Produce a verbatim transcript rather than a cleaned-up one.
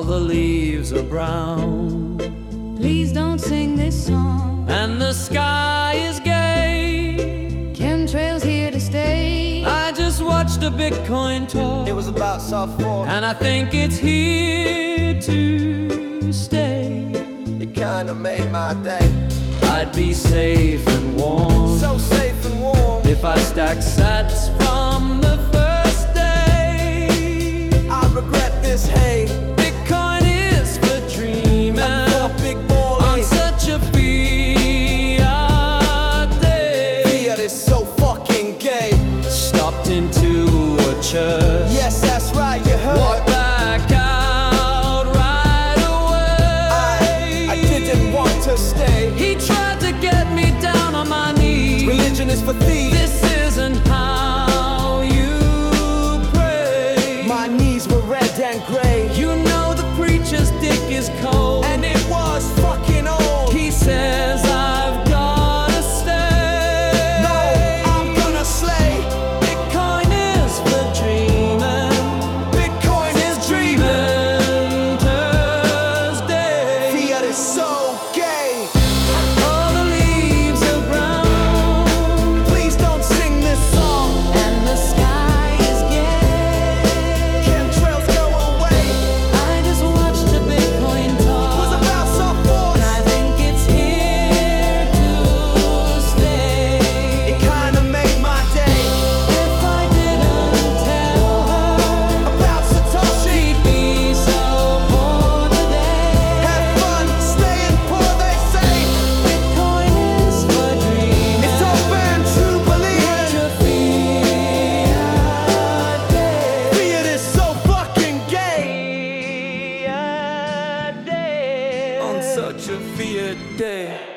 all the leaves are brown. Please don't sing this song. And the sky is gay. Chemtrails here to stay. I just watched a Bitcoin talk. It was about South Fork, and I think it's here to stay. It kinda made my day. I'd be safe and warm, So safe and warm, if I stacked sats from the first day. I regret this hate. Bitcoin is for dreaming For big boy, on such a fiat day. Fiat is so fucking gay. Stopped into a church. Yes, that's right, you heard. Walked back out right away. I, I didn't want to stay. He tried to get me down on my knees. Religion is for thieves. This isn't how you pray. My knees were red and gray. You know the preacher's dick is cold, And it was fucking old. he says I've gotta stay. No, I'm gonna slay. Bitcoin is for dreaming. Bitcoin is dreaming. Thursday. Fiat is so gay. All the leaves are brown. Please don't sing this song. And the sky is gay. Chemtrails go away. I just watched a Bitcoin It talk. was about South Fork. And I think it's here to stay. It kinda made my day. If I didn't tell her, About Satoshi. she'd be so poor today. Have fun staying poor, they say. Bitcoin is for dreaming. It's open to believe. Such a fiat day. Fiat is so fucking gay. On such a fiat day.